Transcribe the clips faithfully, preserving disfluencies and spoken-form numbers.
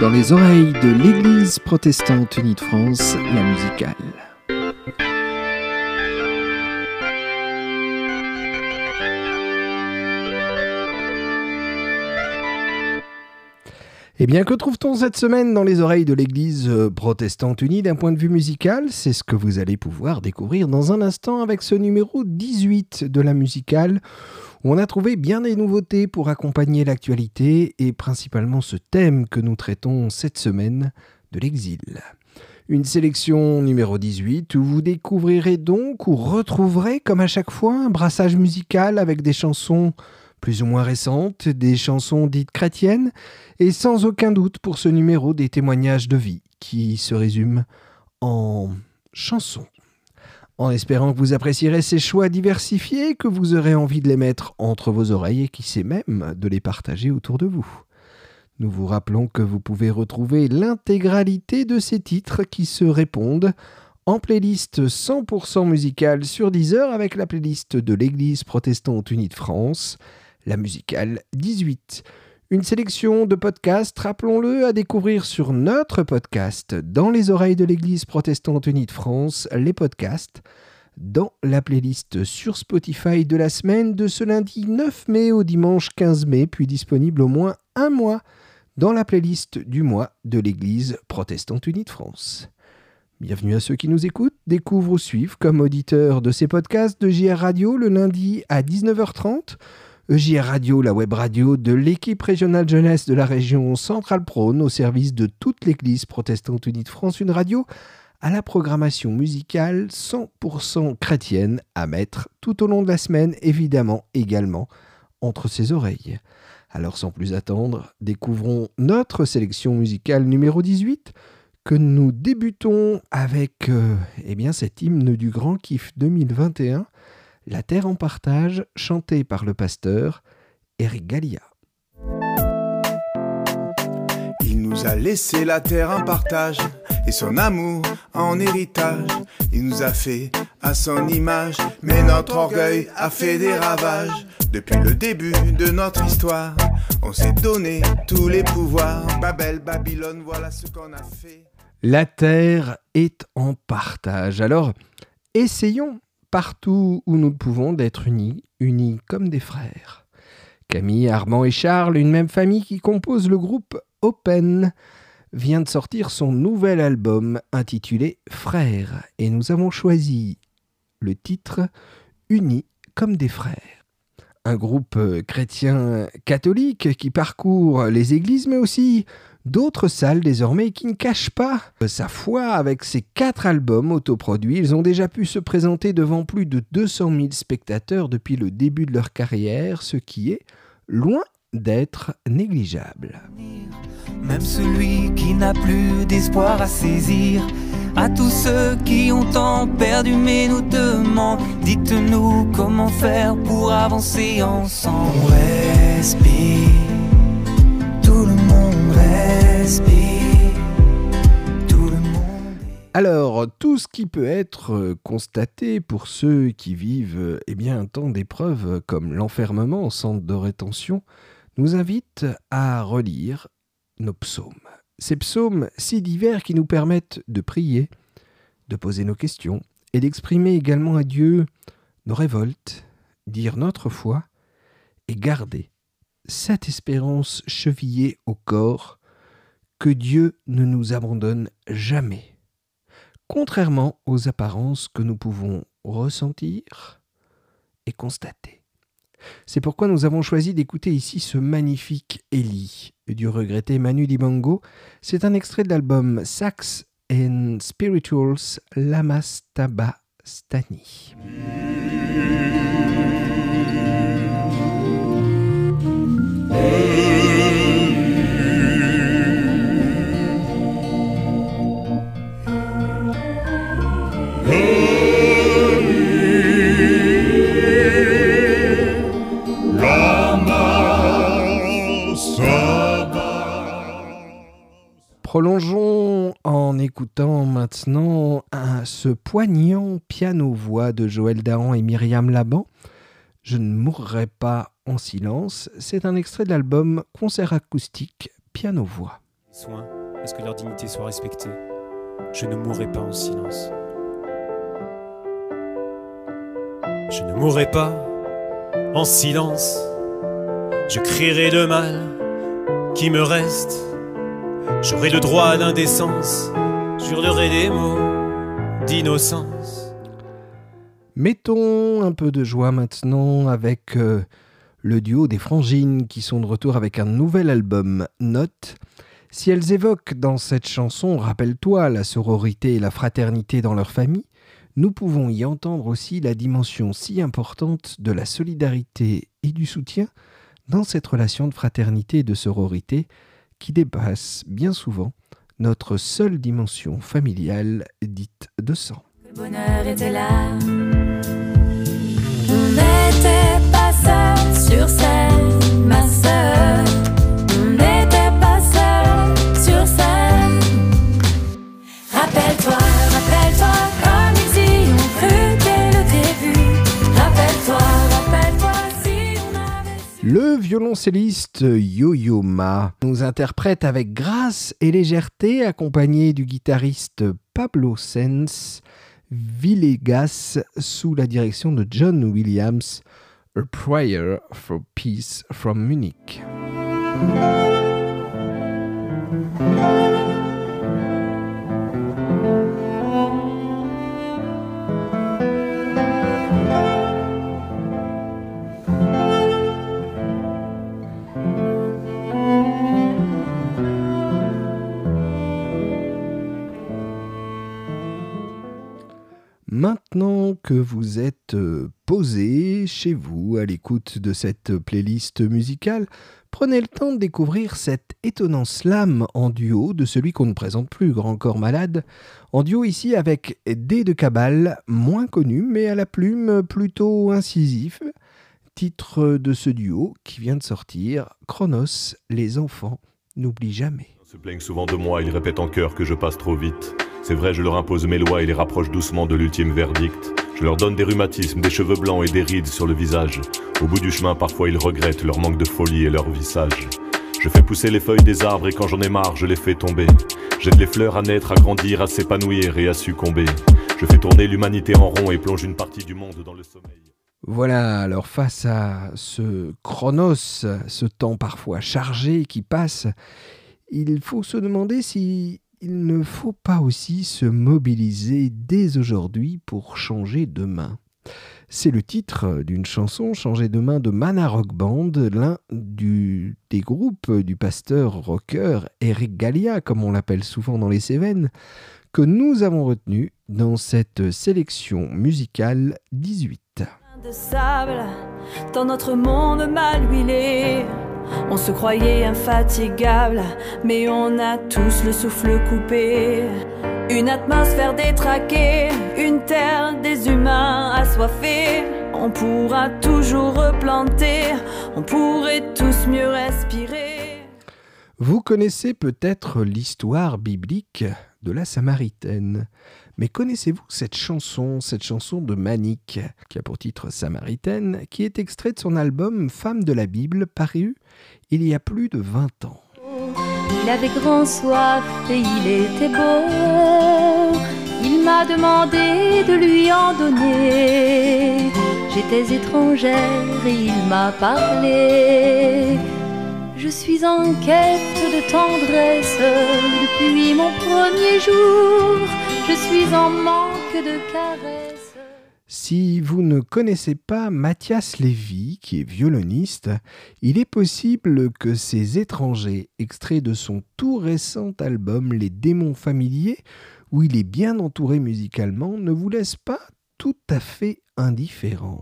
Dans les oreilles de l'Église protestante unie de France, la musicale. Eh bien, que trouve-t-on cette semaine dans les oreilles de l'Église protestante unie d'un point de vue musical ? C'est ce que vous allez pouvoir découvrir dans un instant avec ce numéro dix-huit de la musicale, où on a trouvé bien des nouveautés pour accompagner l'actualité et principalement ce thème que nous traitons cette semaine de l'exil. Une sélection numéro dix-huit où vous découvrirez donc ou retrouverez comme à chaque fois un brassage musical avec des chansons plus ou moins récentes, des chansons dites chrétiennes, et sans aucun doute pour ce numéro des témoignages de vie qui se résument en chansons. En espérant que vous apprécierez ces choix diversifiés, que vous aurez envie de les mettre entre vos oreilles et qui sait même de les partager autour de vous. Nous vous rappelons que vous pouvez retrouver l'intégralité de ces titres qui se répondent en playlist cent pour cent musicale sur Deezer avec la playlist de l'Église protestante unie de France, la musicale dix-huit. Une sélection de podcasts, rappelons-le, à découvrir sur notre podcast Dans les oreilles de l'Église protestante unie de France, les podcasts, dans la playlist sur Spotify de la semaine de ce lundi neuf mai au dimanche quinze mai, puis disponible au moins un mois dans la playlist du mois de l'Église protestante unie de France. Bienvenue à ceux qui nous écoutent, découvrent ou suivent comme auditeurs de ces podcasts de J R Radio le lundi à dix-neuf heures trente, J R Radio, la web radio de l'équipe régionale jeunesse de la région Centrale-Rhône au service de toute l'Église protestante unie de France, une radio à la programmation musicale cent pour cent chrétienne à mettre tout au long de la semaine, évidemment également entre ses oreilles. Alors sans plus attendre, découvrons notre sélection musicale numéro dix-huit que nous débutons avec euh, eh bien, cet hymne du Grand Kiff deux mille vingt et un, La Terre en partage, chanté par le pasteur Éric Gallia. Il nous a laissé la terre en partage et son amour en héritage. Il nous a fait à son image, mais notre orgueil a fait des ravages. Depuis le début de notre histoire, on s'est donné tous les pouvoirs. Babel, Babylone, voilà ce qu'on a fait. La terre est en partage. Alors, essayons partout où nous le pouvons d'être unis, unis comme des frères. Camille, Armand et Charles, une même famille qui compose le groupe Open, vient de sortir son nouvel album intitulé Frères. Et nous avons choisi le titre Unis comme des frères. Un groupe chrétien catholique qui parcourt les églises, mais aussi d'autres salles désormais qui ne cachent pas sa foi avec ses quatre albums autoproduits. Ils ont déjà pu se présenter devant plus de deux cent mille spectateurs depuis le début de leur carrière, ce qui est loin d'être négligeable. Même celui qui n'a plus d'espoir à saisir, à tous ceux qui ont tant perdu mais nous demandent, dites-nous comment faire pour avancer ensemble. On respire, tout le monde respire, tout le monde est... Alors, tout ce qui peut être constaté pour ceux qui vivent eh bien, un temps d'épreuve comme l'enfermement en centre de rétention nous invite à relire nos psaumes. Ces psaumes si divers qui nous permettent de prier, de poser nos questions et d'exprimer également à Dieu nos révoltes, dire notre foi et garder cette espérance chevillée au corps que Dieu ne nous abandonne jamais, contrairement aux apparences que nous pouvons ressentir et constater. C'est pourquoi nous avons choisi d'écouter ici ce magnifique Élie du regretté Manu Dibango. C'est un extrait de l'album Sax and Spirituals Lamastaba Stani. Prolongeons en écoutant maintenant un, ce poignant piano-voix de Joël Dahan et Myriam Laban. Je ne mourrai pas en silence. C'est un extrait de l'album Concert acoustique piano-voix. Soin à ce que leur dignité soit respectée. Je ne mourrai pas en silence. Je ne mourrai pas en silence. Je crierai le mal qui me reste. J'aurai le droit à l'indécence. J'hurlerai des mots d'innocence. Mettons un peu de joie maintenant avec euh, le duo des Frangines qui sont de retour avec un nouvel album, Notes. Si elles évoquent dans cette chanson, rappelle-toi, la sororité et la fraternité dans leur famille, nous pouvons y entendre aussi la dimension si importante de la solidarité et du soutien dans cette relation de fraternité et de sororité qui dépasse bien souvent notre seule dimension familiale dite de sang. Le bonheur était là. On n'était pas seul sur scène, ma sœur. On n'était pas seul sur scène. Rappelle-toi, rappelle-toi, comme ils y ont cru dès le début. Rappelle-toi, rappelle-toi si on avait su. Le violoncelliste Yo-Yo Ma nous interprète avec grâce et légèreté, accompagné du guitariste Pablo Sens Villegas sous la direction de John Williams, A Prayer for Peace from Munich. Maintenant que vous êtes posé chez vous à l'écoute de cette playlist musicale, prenez le temps de découvrir cet étonnant slam en duo de celui qu'on ne présente plus, Grand Corps Malade, en duo ici avec D de Cabal, moins connu mais à la plume plutôt incisif, titre de ce duo qui vient de sortir, Chronos, les enfants n'oublient jamais. Ils se plaignent souvent de moi, ils répètent en chœur que je passe trop vite. C'est vrai, je leur impose mes lois et les rapproche doucement de l'ultime verdict. Je leur donne des rhumatismes, des cheveux blancs et des rides sur le visage. Au bout du chemin, parfois ils regrettent leur manque de folie et leur vissage. Je fais pousser les feuilles des arbres et quand j'en ai marre, je les fais tomber. J'aide les fleurs à naître, à grandir, à s'épanouir et à succomber. Je fais tourner l'humanité en rond et plonge une partie du monde dans le sommeil. Voilà, alors face à ce chronos, ce temps parfois chargé qui passe, il faut se demander si il ne faut pas aussi se mobiliser dès aujourd'hui pour changer demain. C'est le titre d'une chanson, Changer demain, de Mana Rock Band, l'un du, des groupes du pasteur rocker Eric Gallia, comme on l'appelle souvent dans les Cévennes, que nous avons retenu dans cette sélection musicale dix-huit. De sable dans notre monde mal huilé. On se croyait infatigable, mais on a tous le souffle coupé. Une atmosphère détraquée, une terre des humains assoiffés. On pourra toujours replanter, on pourrait tous mieux respirer. Vous connaissez peut-être l'histoire biblique de la Samaritaine. Mais connaissez-vous cette chanson, cette chanson de Manique, qui a pour titre Samaritaine, qui est extrait de son album Femme de la Bible, paru il y a plus de vingt ans. Il avait grand soif et il était beau. Il m'a demandé de lui en donner. J'étais étrangère et il m'a parlé. Je suis en quête de tendresse depuis mon premier jour. Je suis en manque de caresses. Si vous ne connaissez pas Mathias Lévy, qui est violoniste, il est possible que ces étrangers, extraits de son tout récent album Les Démons Familiers, où il est bien entouré musicalement, ne vous laissent pas tout à fait indifférent.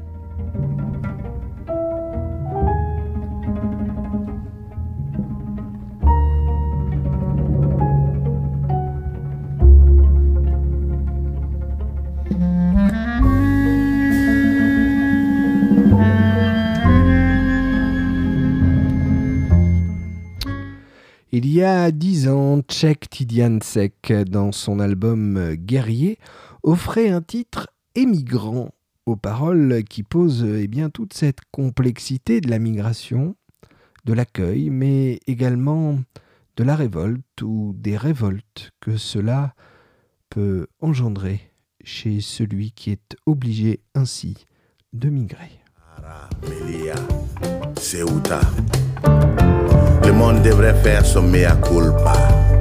Il y a dix ans, Tchèque Tidiansek, dans son album Guerrier, offrait un titre émigrant aux paroles qui posent eh bien, toute cette complexité de la migration, de l'accueil, mais également de la révolte ou des révoltes que cela peut engendrer chez celui qui est obligé ainsi de migrer. Melia, Ceuta. Le monde devrait faire son mea culpa.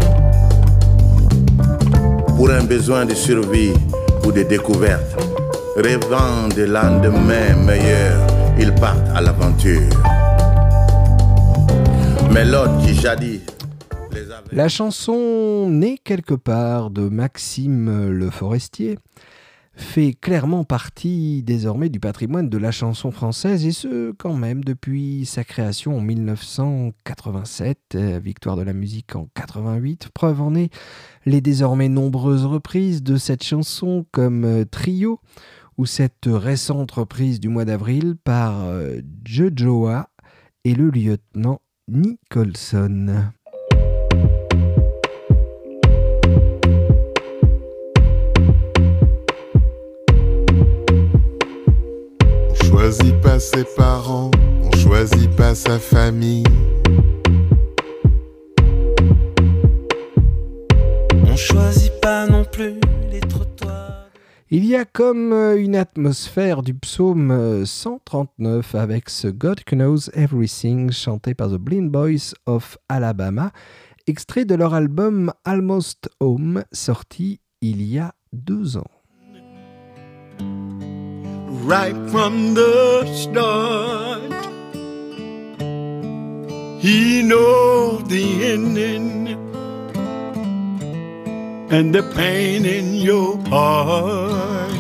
Pour un besoin de survie ou de découverte, rêvant de lendemain meilleur, ils partent à l'aventure. Mais l'autre qui jadis les avait... La chanson née quelque part de Maxime Le Forestier fait clairement partie désormais du patrimoine de la chanson française, et ce quand même depuis sa création en dix-neuf cent quatre-vingt-sept, victoire de la musique en quatre-vingt-huit. Preuve en est les désormais nombreuses reprises de cette chanson comme Trio, ou cette récente reprise du mois d'avril par Jojoa et le lieutenant Nicholson. On choisit pas ses parents, on choisit pas sa famille. On choisit pas non plus les trottoirs. Il y a comme une atmosphère du psaume cent trente-neuf avec ce God Knows Everything chanté par The Blind Boys of Alabama, extrait de leur album Almost Home, sorti il y a deux ans. Right from the start, He knows the ending and the pain in your heart.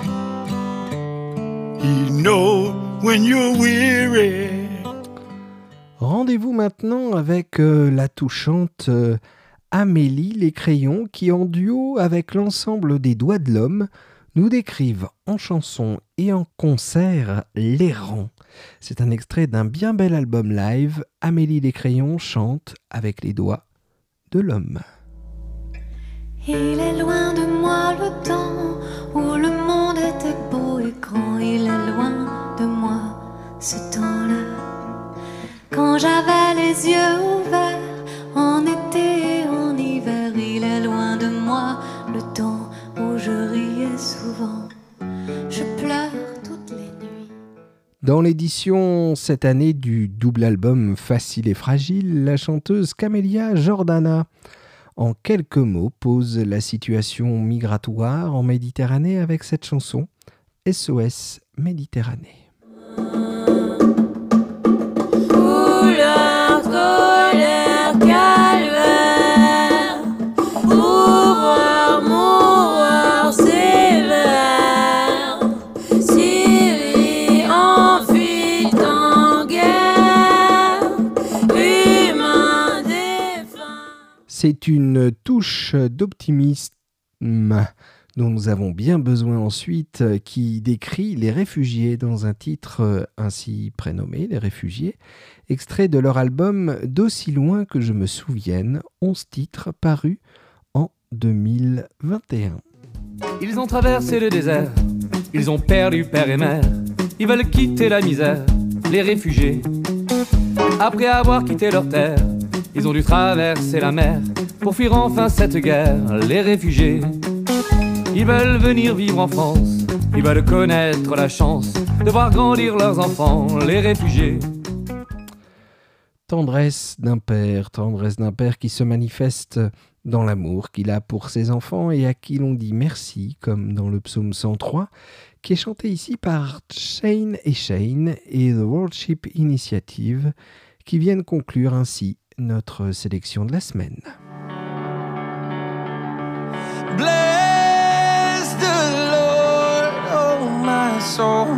He knows when you're weary. Rendez-vous maintenant avec euh, la touchante euh, Amélie Les Crayons qui, en duo avec l'ensemble des Doigts de l'Homme, nous décrivent en chanson et en concert l'errant. C'est un extrait d'un bien bel album live. Amélie Les Crayons chante avec les Doigts de l'Homme. Il est loin de moi le temps où le monde était beau et grand. Il est loin de moi ce temps-là, quand j'avais les yeux ouverts en été et en hiver. Il est loin de moi le temps où je riais souvent, je pleure toutes les nuits. Dans l'édition cette année du double album Facile et Fragile, la chanteuse Camélia Jordana, en quelques mots, pose la situation migratoire en Méditerranée avec cette chanson S O S Méditerranée. Couleur, colère, calvaire, pouvoir, mouvoir, sévère, Syrie en fuite en guerre, humain défunt. C'est une touche d'optimisme dont nous avons bien besoin ensuite, qui décrit les réfugiés dans un titre ainsi prénommé, Les Réfugiés, extrait de leur album D'aussi loin que je me souvienne, onze titres parus en deux mille vingt et un. Ils ont traversé le désert, ils ont perdu père et mère, ils veulent quitter la misère, les réfugiés. Après avoir quitté leur terre, ils ont dû traverser la mer pour fuir enfin cette guerre, les réfugiés. Ils veulent venir vivre en France, ils veulent connaître la chance de voir grandir leurs enfants, les réfugiés. Tendresse d'un père, tendresse d'un père qui se manifeste dans l'amour qu'il a pour ses enfants et à qui l'on dit merci, comme dans le psaume cent trois, qui est chanté ici par Shane et Shane et The Worship Initiative, qui viennent conclure ainsi notre sélection de la semaine. Bless the Lord, oh my soul,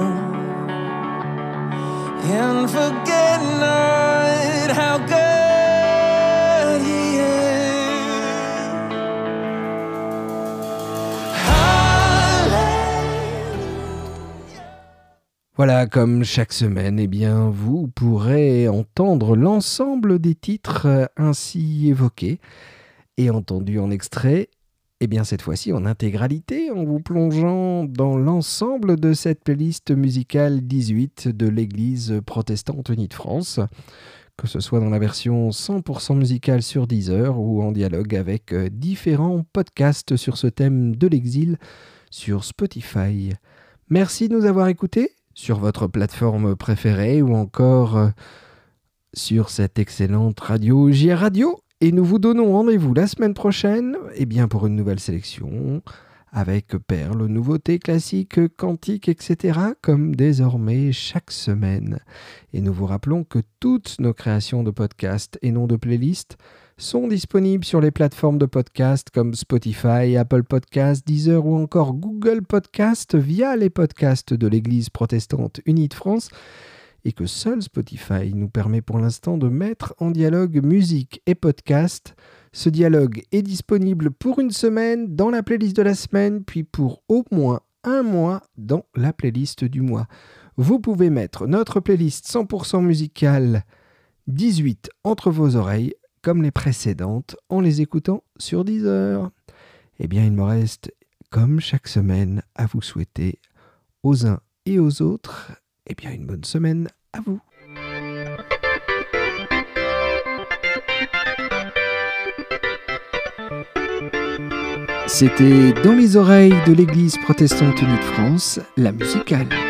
and forget not how good He is. Voilà, comme chaque semaine, eh bien, vous pourrez entendre l'ensemble des titres ainsi évoqués et entendus en extrait. Eh bien, cette fois-ci en intégralité, en vous plongeant dans l'ensemble de cette playlist musicale dix-huit de l'Église protestante unie de France, que ce soit dans la version cent pour cent musicale sur Deezer ou en dialogue avec euh, différents podcasts sur ce thème de l'exil sur Spotify. Merci de nous avoir écoutés sur votre plateforme préférée ou encore euh, sur cette excellente radio J R Radio. Et nous vous donnons rendez-vous la semaine prochaine eh bien pour une nouvelle sélection avec perles, nouveautés classiques, cantiques, et cetera comme désormais chaque semaine. Et nous vous rappelons que toutes nos créations de podcasts et non de playlists sont disponibles sur les plateformes de podcasts comme Spotify, Apple Podcasts, Deezer ou encore Google Podcasts via les podcasts de l'Église protestante unie de France et que seul Spotify nous permet pour l'instant de mettre en dialogue musique et podcast. Ce dialogue est disponible pour une semaine dans la playlist de la semaine, puis pour au moins un mois dans la playlist du mois. Vous pouvez mettre notre playlist cent pour cent musicale dix-huit entre vos oreilles, comme les précédentes, en les écoutant sur Deezer. Eh bien, il me reste, comme chaque semaine, à vous souhaiter aux uns et aux autres, eh bien, une bonne semaine à vous. C'était Dans les oreilles de l'Église protestante unie de France, la musicale.